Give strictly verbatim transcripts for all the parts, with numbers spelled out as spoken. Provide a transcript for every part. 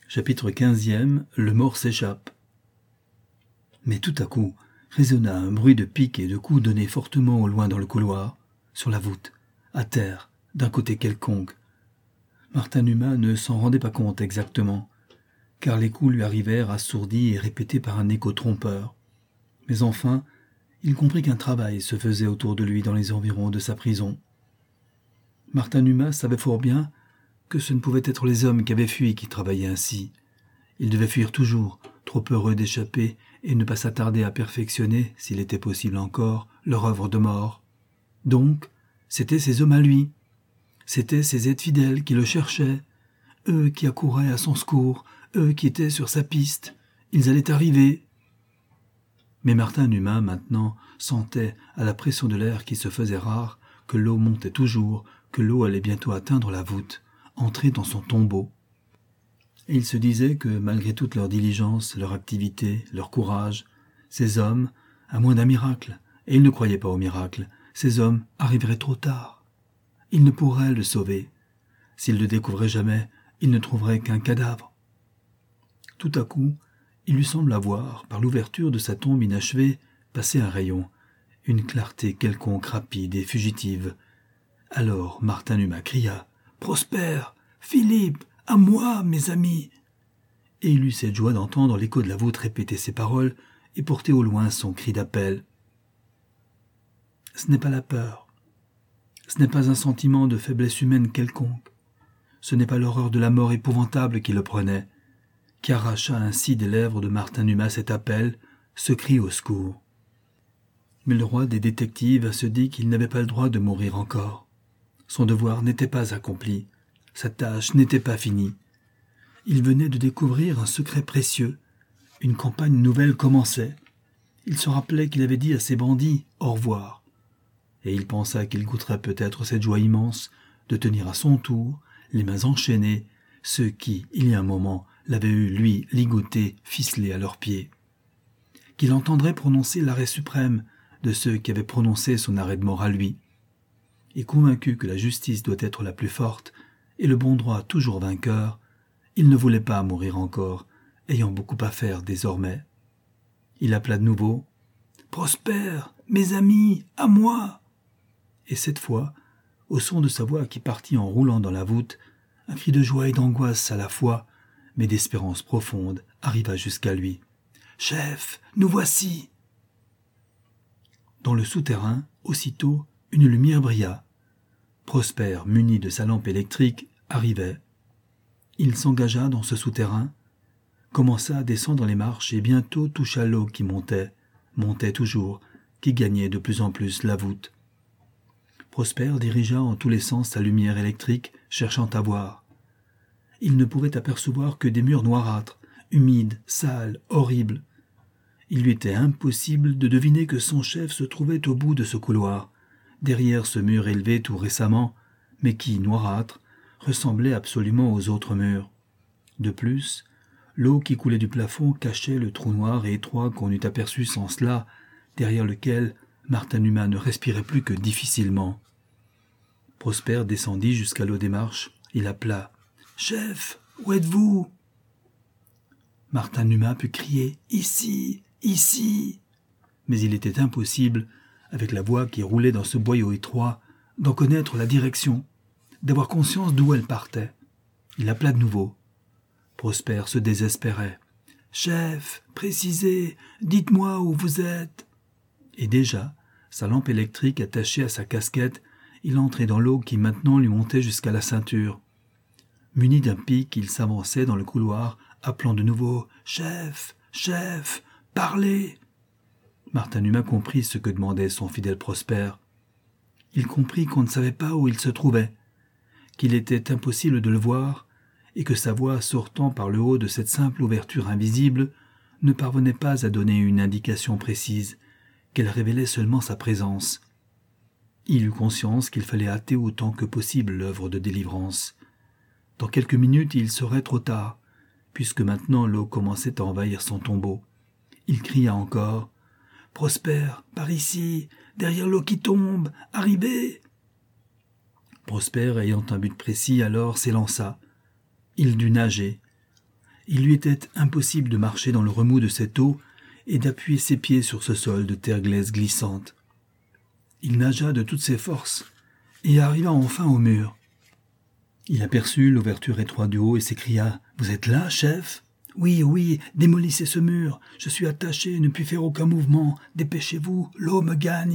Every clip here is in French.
Chapitre quinzième. Le mort s'échappe. Mais tout à coup, résonna un bruit de piques et de coups donnés fortement au loin dans le couloir, sur la voûte, à terre, d'un côté quelconque. Martin Numa ne s'en rendait pas compte exactement, car les coups lui arrivèrent assourdis et répétés par un écho trompeur. Mais enfin, il comprit qu'un travail se faisait autour de lui dans les environs de sa prison. Martin Numa savait fort bien que ce ne pouvaient être les hommes qui avaient fui qui travaillaient ainsi. Ils devaient fuir toujours, trop heureux d'échapper et ne pas s'attarder à perfectionner, s'il était possible encore, leur œuvre de mort. Donc, c'étaient ces hommes à lui. C'étaient ces aides fidèles qui le cherchaient, eux qui accouraient à son secours, eux qui étaient sur sa piste. Ils allaient arriver. Mais Martin Numa, maintenant, sentait, à la pression de l'air qui se faisait rare, que l'eau montait toujours, que l'eau allait bientôt atteindre la voûte, entrer dans son tombeau. Et il se disait que, malgré toute leur diligence, leur activité, leur courage, ces hommes, à moins d'un miracle, et il ne croyait pas au miracle, ces hommes arriveraient trop tard. Ils ne pourraient le sauver. S'ils le découvraient jamais, ils ne trouveraient qu'un cadavre. Tout à coup, il lui semble avoir, par l'ouverture de sa tombe inachevée, passé un rayon, une clarté quelconque rapide et fugitive. Alors Martin Numa cria « Prosper, Philippe, à moi, mes amis !» Et il eut cette joie d'entendre l'écho de la voûte répéter ces paroles et porter au loin son cri d'appel. Ce n'est pas la peur, ce n'est pas un sentiment de faiblesse humaine quelconque, ce n'est pas l'horreur de la mort épouvantable qui le prenait, qui arracha ainsi des lèvres de Martin Numa cet appel, ce cri au secours. Mais le roi des détectives se dit qu'il n'avait pas le droit de mourir encore. Son devoir n'était pas accompli, sa tâche n'était pas finie. Il venait de découvrir un secret précieux, une campagne nouvelle commençait. Il se rappelait qu'il avait dit à ses bandits « au revoir », et il pensa qu'il goûterait peut-être cette joie immense de tenir à son tour, les mains enchaînées, ceux qui, il y a un moment, l'avaient eu, lui, ligoté, ficelé à leurs pieds. Qu'il entendrait prononcer l'arrêt suprême de ceux qui avaient prononcé son arrêt de mort à lui. Et convaincu que la justice doit être la plus forte et le bon droit toujours vainqueur, il ne voulait pas mourir encore, ayant beaucoup à faire désormais. Il appela de nouveau « Prosper, mes amis, à moi !» Et cette fois, au son de sa voix qui partit en roulant dans la voûte, un cri de joie et d'angoisse à la fois, mais d'espérance profonde, arriva jusqu'à lui. « Chef, nous voici !» Dans le souterrain, aussitôt, une lumière brilla. Prosper, muni de sa lampe électrique, arrivait. Il s'engagea dans ce souterrain, commença à descendre les marches et bientôt toucha l'eau qui montait, montait toujours, qui gagnait de plus en plus la voûte. Prosper dirigea en tous les sens sa lumière électrique, cherchant à voir. Il ne pouvait apercevoir que des murs noirâtres, humides, sales, horribles. Il lui était impossible de deviner que son chef se trouvait au bout de ce couloir, derrière ce mur élevé tout récemment, mais qui, noirâtre, ressemblait absolument aux autres murs. De plus, l'eau qui coulait du plafond cachait le trou noir et étroit qu'on eût aperçu sans cela, derrière lequel Martin Numa ne respirait plus que difficilement. Prosper descendit jusqu'à l'eau des marches. Il appela « Chef, où êtes-vous » Martin Numa put crier « Ici, ici !» Mais il était impossible, avec la voix qui roulait dans ce boyau étroit, d'en connaître la direction, d'avoir conscience d'où elle partait. Il appela de nouveau. Prosper se désespérait. « Chef, précisez, dites-moi où vous êtes !» Et déjà, sa lampe électrique attachée à sa casquette, il entrait dans l'eau qui maintenant lui montait jusqu'à la ceinture. Muni d'un pic, il s'avançait dans le couloir, appelant de nouveau « Chef, chef, parlez !» Martin Numa comprit ce que demandait son fidèle Prosper. Il comprit qu'on ne savait pas où il se trouvait, qu'il était impossible de le voir, et que sa voix sortant par le haut de cette simple ouverture invisible ne parvenait pas à donner une indication précise, qu'elle révélait seulement sa présence. Il eut conscience qu'il fallait hâter autant que possible l'œuvre de délivrance. Dans quelques minutes, il serait trop tard, puisque maintenant l'eau commençait à envahir son tombeau. Il cria encore « Prosper, par ici, derrière l'eau qui tombe, arrivez !» Prosper, ayant un but précis, alors s'élança. Il dut nager. Il lui était impossible de marcher dans le remous de cette eau et d'appuyer ses pieds sur ce sol de terre glaise glissante. Il nagea de toutes ses forces et arriva enfin au mur. Il aperçut l'ouverture étroite du haut et s'écria « Vous êtes là, chef ?»« Oui, oui, démolissez ce mur. Je suis attaché et ne puis faire aucun mouvement. Dépêchez-vous, l'eau me gagne. »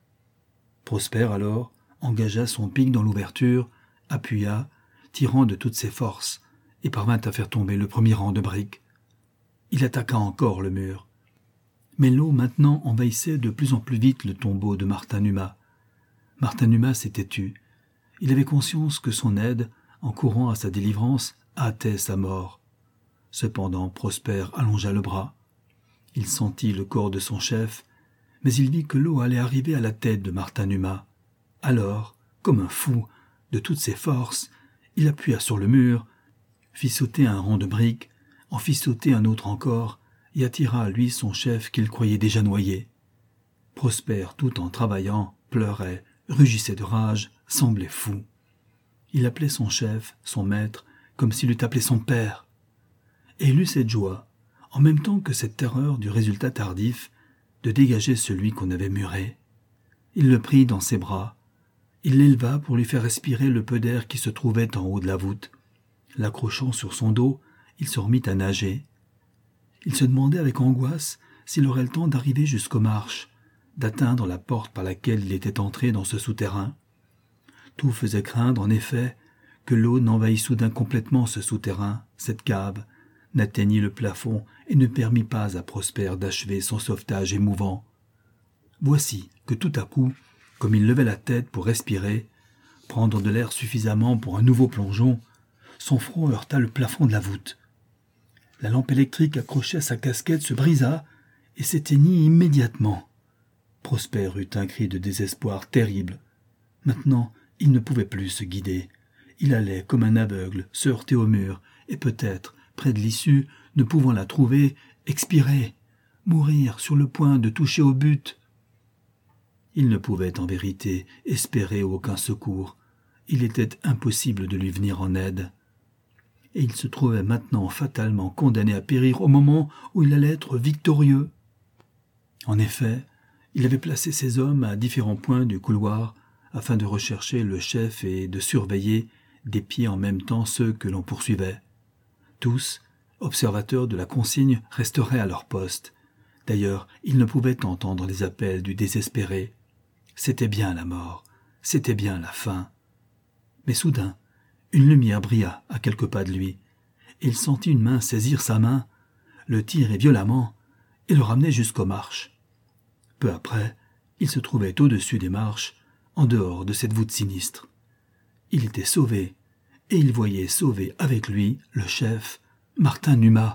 Prosper, alors, engagea son pic dans l'ouverture, appuya, tirant de toutes ses forces, et parvint à faire tomber le premier rang de briques. Il attaqua encore le mur. Mais l'eau maintenant envahissait de plus en plus vite le tombeau de Martin Numa. Martin Numa s'était tu. Il avait conscience que son aide, en courant à sa délivrance, hâtait sa mort. Cependant, Prosper allongea le bras. Il sentit le corps de son chef, mais il vit que l'eau allait arriver à la tête de Martin Numa. Alors, comme un fou, de toutes ses forces, il appuya sur le mur, fit sauter un rang de briques, en fit sauter un autre encore, et attira à lui son chef qu'il croyait déjà noyé. Prosper, tout en travaillant, pleurait, rugissait de rage, semblait fou. Il appelait son chef, son maître, comme s'il eût appelé son père. Et il eut cette joie, en même temps que cette terreur du résultat tardif, de dégager celui qu'on avait muré. Il le prit dans ses bras. Il l'éleva pour lui faire respirer le peu d'air qui se trouvait en haut de la voûte. L'accrochant sur son dos, il se remit à nager. Il se demandait avec angoisse s'il aurait le temps d'arriver jusqu'aux marches, d'atteindre la porte par laquelle il était entré dans ce souterrain. Tout faisait craindre, en effet, que l'eau n'envahît soudain complètement ce souterrain, cette cave, n'atteignit le plafond et ne permit pas à Prosper d'achever son sauvetage émouvant. Voici que tout à coup, comme il levait la tête pour respirer, prendre de l'air suffisamment pour un nouveau plongeon, son front heurta le plafond de la voûte. La lampe électrique accrochée à sa casquette se brisa et s'éteignit immédiatement. Prosper eut un cri de désespoir terrible. Maintenant, il ne pouvait plus se guider. Il allait, comme un aveugle, se heurter au mur, et peut-être, près de l'issue, ne pouvant la trouver, expirer, mourir sur le point de toucher au but. Il ne pouvait, en vérité, espérer aucun secours. Il était impossible de lui venir en aide. Et il se trouvait maintenant fatalement condamné à périr au moment où il allait être victorieux. En effet, il avait placé ses hommes à différents points du couloir afin de rechercher le chef et de surveiller des pieds en même temps ceux que l'on poursuivait. Tous, observateurs de la consigne, resteraient à leur poste. D'ailleurs, ils ne pouvaient entendre les appels du désespéré. C'était bien la mort, c'était bien la fin. Mais soudain, une lumière brilla à quelques pas de lui, et il sentit une main saisir sa main, le tirer violemment et le ramener jusqu'aux marches. Peu après, il se trouvait au-dessus des marches, en dehors de cette voûte sinistre. Il était sauvé, et il voyait sauver avec lui le chef, Martin Numa.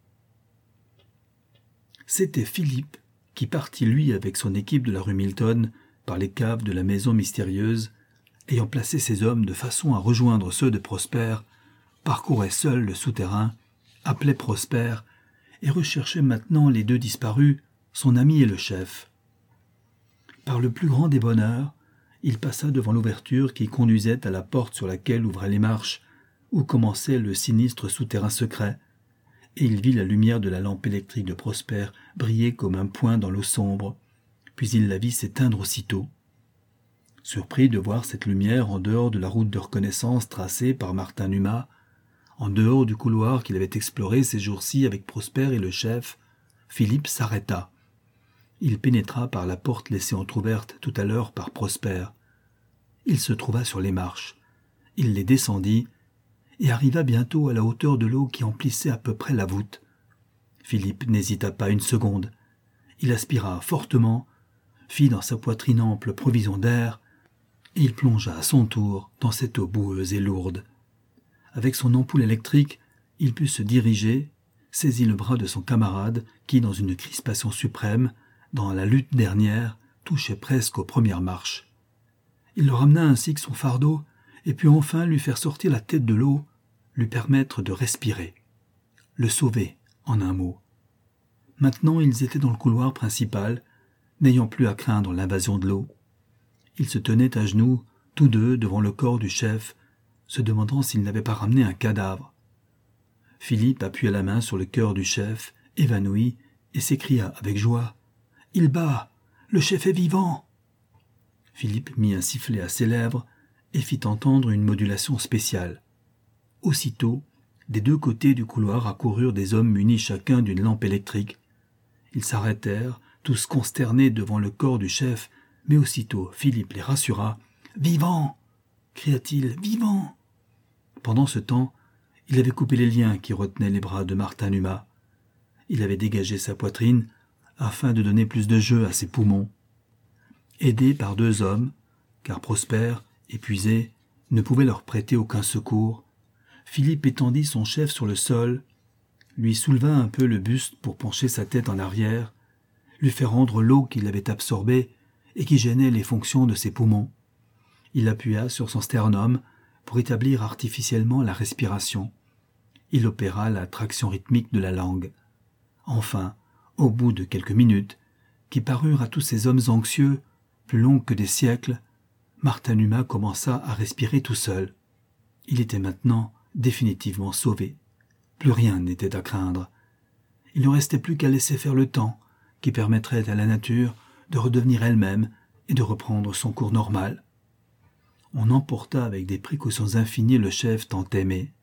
C'était Philippe qui partit, lui, avec son équipe de la rue Milton, par les caves de la maison mystérieuse, ayant placé ses hommes de façon à rejoindre ceux de Prosper, parcourait seul le souterrain, appelait Prosper, et recherchait maintenant les deux disparus, son ami et le chef. Par le plus grand des bonheurs, il passa devant l'ouverture qui conduisait à la porte sur laquelle ouvraient les marches, où commençait le sinistre souterrain secret, et il vit la lumière de la lampe électrique de Prosper briller comme un point dans l'eau sombre, puis il la vit s'éteindre aussitôt. Surpris de voir cette lumière en dehors de la route de reconnaissance tracée par Martin Numa, en dehors du couloir qu'il avait exploré ces jours-ci avec Prosper et le chef, Philippe s'arrêta. Il pénétra par la porte laissée entr'ouverte tout à l'heure par Prosper. Il se trouva sur les marches. Il les descendit et arriva bientôt à la hauteur de l'eau qui emplissait à peu près la voûte. Philippe n'hésita pas une seconde. Il aspira fortement, fit dans sa poitrine ample provision d'air, et il plongea à son tour dans cette eau boueuse et lourde. Avec son ampoule électrique, il put se diriger, saisit le bras de son camarade qui, dans une crispation suprême, dans la lutte dernière, touchait presque aux premières marches. Il le ramena ainsi que son fardeau, et put enfin lui faire sortir la tête de l'eau, lui permettre de respirer. Le sauver, en un mot. Maintenant, ils étaient dans le couloir principal, n'ayant plus à craindre l'invasion de l'eau. Ils se tenaient à genoux, tous deux, devant le corps du chef, se demandant s'ils n'avaient pas ramené un cadavre. Philippe appuya la main sur le cœur du chef, évanoui, et s'écria avec joie « Il bat! Le chef est vivant !» Philippe mit un sifflet à ses lèvres et fit entendre une modulation spéciale. Aussitôt, des deux côtés du couloir accoururent des hommes munis chacun d'une lampe électrique. Ils s'arrêtèrent, tous consternés devant le corps du chef, mais aussitôt Philippe les rassura. « Vivant !» cria-t-il, « vivant !» Pendant ce temps, il avait coupé les liens qui retenaient les bras de Martin Numa. Il avait dégagé sa poitrine afin de donner plus de jeu à ses poumons. Aidé par deux hommes, car Prosper, épuisé, ne pouvait leur prêter aucun secours, Philippe étendit son chef sur le sol, lui souleva un peu le buste pour pencher sa tête en arrière, lui faire rendre l'eau qu'il avait absorbée et qui gênait les fonctions de ses poumons. Il appuya sur son sternum pour établir artificiellement la respiration. Il opéra la traction rythmique de la langue. Enfin, au bout de quelques minutes, qui parurent à tous ces hommes anxieux, plus longues que des siècles, Martin Numa commença à respirer tout seul. Il était maintenant définitivement sauvé. Plus rien n'était à craindre. Il ne restait plus qu'à laisser faire le temps, qui permettrait à la nature de redevenir elle-même et de reprendre son cours normal. On emporta avec des précautions infinies le chef tant aimé.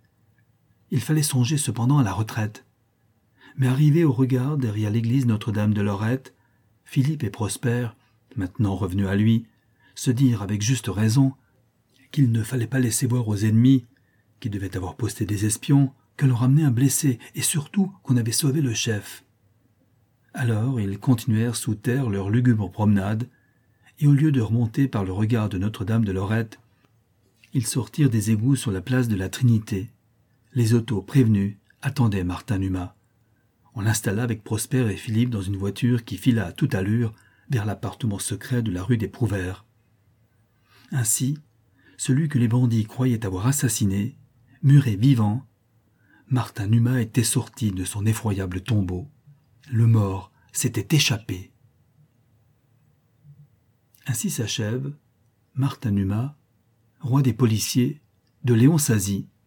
Il fallait songer cependant à la retraite. Mais arrivés au regard derrière l'église Notre-Dame de Lorette, Philippe et Prosper, maintenant revenus à lui, se dirent avec juste raison qu'il ne fallait pas laisser voir aux ennemis, qui devaient avoir posté des espions, que l'on ramenait un blessé et surtout qu'on avait sauvé le chef. Alors ils continuèrent sous terre leur lugubre promenade, et au lieu de remonter par le regard de Notre-Dame de Lorette, ils sortirent des égouts sur la place de la Trinité. Les autos prévenus attendaient Martin Numa. On l'installa avec Prosper et Philippe dans une voiture qui fila à toute allure vers l'appartement secret de la rue des Prouvaires. Ainsi, celui que les bandits croyaient avoir assassiné, muré vivant, Martin Numa était sorti de son effroyable tombeau. Le mort s'était échappé. Ainsi s'achève Martin Numa, roi des policiers, de Léon Sazy,